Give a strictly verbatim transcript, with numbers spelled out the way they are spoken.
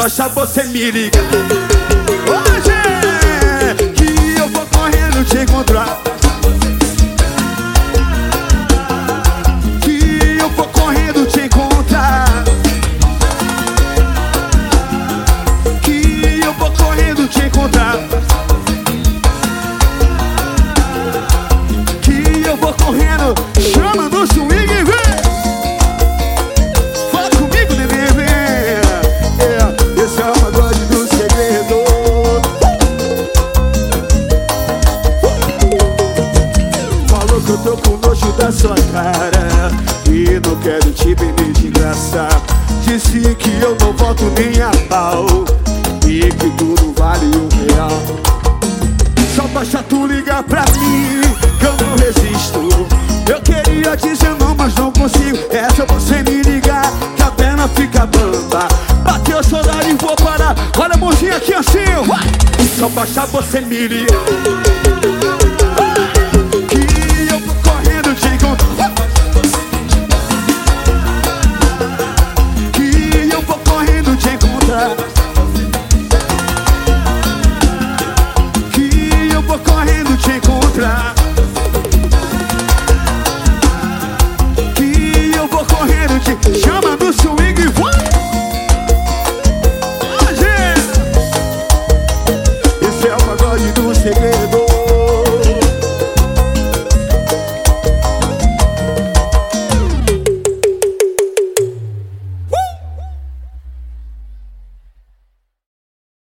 baixa você me liga. Hoje que eu vou correndo te encontrar. Que eu vou correndo te encontrar. Que eu vou correndo te encontrar. Que eu vou correndo. Chama no swing, vem. Fala comigo, neném, vem. Yeah. Esse é o pagode do segredo. Falou que eu tô com nojo da sua cara e não quero te vender de graça. Disse que eu não volto nem a pau e que tudo vale um real. Só basta tu ligar pra mim que eu não resisto. Eu queria dizer não, mas não consigo. É só você me ligar que a perna fica bamba. Bateu saudade e vou parar. Olha a mãozinha aqui assim. Só basta você me ligar. Que eu vou correndo te encontrar. Que eu vou correndo te encontrar. Que eu vou correndo te encontrar. Que eu vou correndo te encontrar.